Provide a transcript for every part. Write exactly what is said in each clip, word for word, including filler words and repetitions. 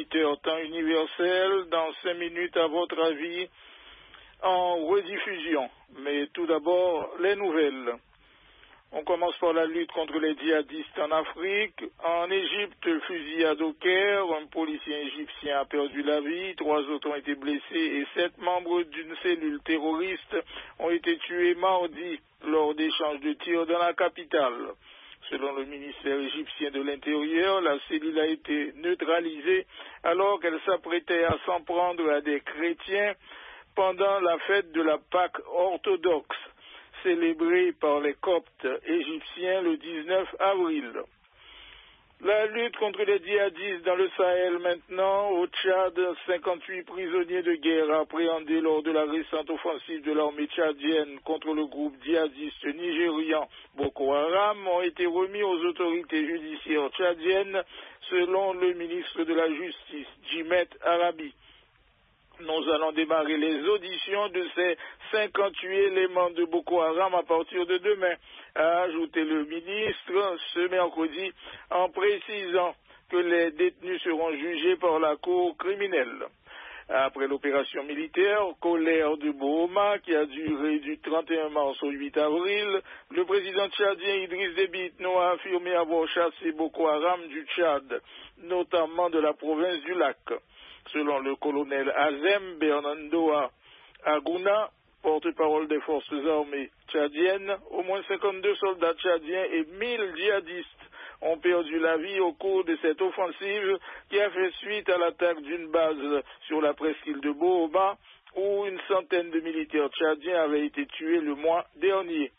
huit heures temps universel. Dans cinq minutes, à votre avis, en rediffusion. Mais tout d'abord, les nouvelles. On commence par la lutte contre les djihadistes en Afrique. En Égypte, fusillade au Caire, un policier égyptien a perdu la vie, trois autres ont été blessés et sept membres d'une cellule terroriste ont été tués mardi lors d'échanges de tirs dans la capitale. Selon le ministère égyptien de l'Intérieur, la cellule a été neutralisée alors qu'elle s'apprêtait à s'en prendre à des chrétiens pendant la fête de la Pâque orthodoxe, célébrée par les Coptes égyptiens le dix-neuf avril. La lutte contre les djihadistes dans le Sahel maintenant. Au Tchad, cinquante-huit prisonniers de guerre appréhendés lors de la récente offensive de l'armée tchadienne contre le groupe djihadiste nigérian Boko Haram ont été remis aux autorités judiciaires tchadiennes selon le ministre de la Justice, Djimet Arabi. Nous allons démarrer les auditions de ces cinquante-huit éléments de Boko Haram à partir de demain, a ajouté le ministre ce mercredi en précisant que les détenus seront jugés par la cour criminelle. Après l'opération militaire Colère de Bohoma qui a duré du trente et un mars au huit avril, le président tchadien Idriss Déby Itno a affirmé avoir chassé Boko Haram du Tchad, notamment de la province du Lac. Selon le colonel Azem Bernardo Aguna, porte-parole des forces armées tchadiennes, au moins cinquante-deux soldats tchadiens et mille djihadistes ont perdu la vie au cours de cette offensive qui a fait suite à l'attaque d'une base sur la presqu'île de Bohoma où une centaine de militaires tchadiens avaient été tués le mois dernier.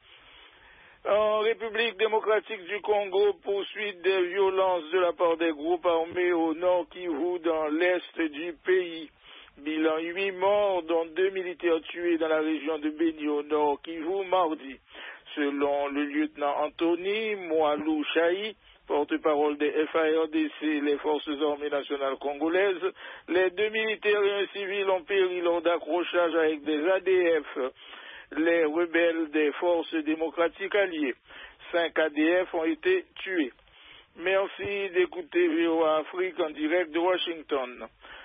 En République démocratique du Congo, poursuite des violences de la part des groupes armés au nord Kivu dans l'est du pays. Bilan huit morts, dont deux militaires tués dans la région de Beni au nord Kivu mardi. Selon le lieutenant Anthony Moalou Chahi, porte-parole des F A R D C, les forces armées nationales congolaises, les deux militaires et un civil ont péri lors d'accrochages avec des A D F. Les rebelles des forces démocratiques alliées. Cinq A D F ont été tués. Merci d'écouter V O A Afrique en direct de Washington.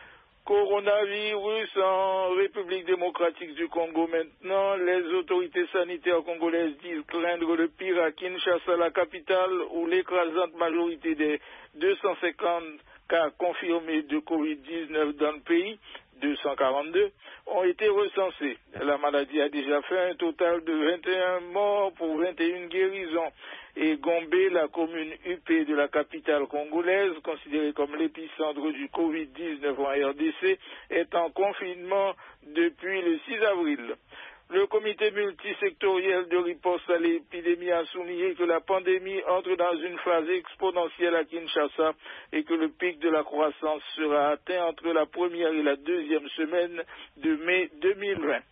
Coronavirus en République démocratique du Congo maintenant. Les autorités sanitaires congolaises disent craindre le pire à Kinshasa, la capitale, où l'écrasante majorité des deux cent cinquante cas confirmés de covid dix-neuf dans le pays, deux cent quarante-deux, ont été recensés. La maladie a déjà fait un total de vingt et un morts pour vingt et une guérisons. Et Gombe, la commune huppée de la capitale congolaise, considérée comme l'épicentre du covid dix-neuf en R D C, est en confinement depuis le six avril. Le comité multisectoriel de riposte à l'épidémie a souligné que la pandémie entre dans une phase exponentielle à Kinshasa et que le pic de la croissance sera atteint entre la première et la deuxième semaine de mai deux mille vingt.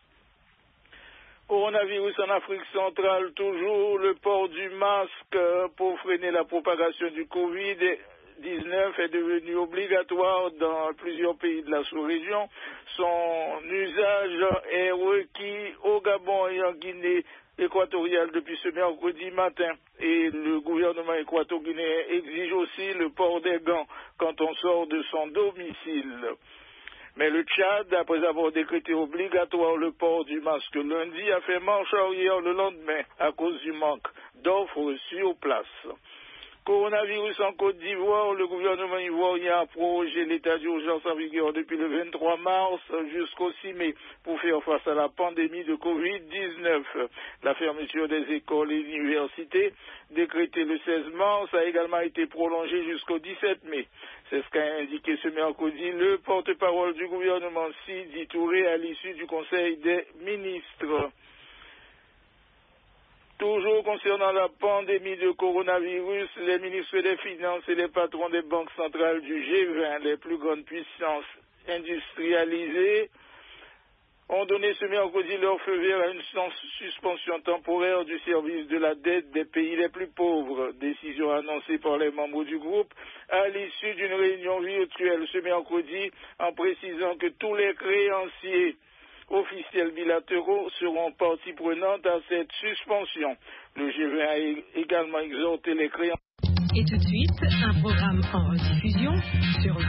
Coronavirus en Afrique centrale, toujours le port du masque pour freiner la propagation du covid dix-neuf est devenu obligatoire dans plusieurs pays de la sous-région. Son usage est requis au Gabon et en Guinée équatoriale depuis ce mercredi matin. Et le gouvernement équato-guinéen exige aussi le port des gants quand on sort de son domicile. Mais le Tchad, après avoir décrété obligatoire le port du masque lundi, a fait marche arrière le lendemain à cause du manque d'offres sur place. Coronavirus en Côte d'Ivoire, le gouvernement ivoirien a prorogé l'état d'urgence en vigueur depuis le vingt-trois mars jusqu'au six mai pour faire face à la pandémie de covid dix-neuf. La fermeture des écoles et universités, décrétée le seize mars, a également été prolongée jusqu'au dix-sept mai. C'est ce qu'a indiqué ce mercredi le porte-parole du gouvernement Sidi Touré à l'issue du Conseil des ministres. Toujours concernant la pandémie de coronavirus, les ministres des Finances et les patrons des banques centrales du G vingt, les plus grandes puissances industrialisées, ont donné ce mercredi leur feu vert à une suspension temporaire du service de la dette des pays les plus pauvres. Décision annoncée par les membres du groupe à l'issue d'une réunion virtuelle ce mercredi en précisant que tous les créanciers officiels bilatéraux seront partie prenante à cette suspension. Le G vingt a également exhorté les créanciers. Et tout de suite, un programme en rediffusion sur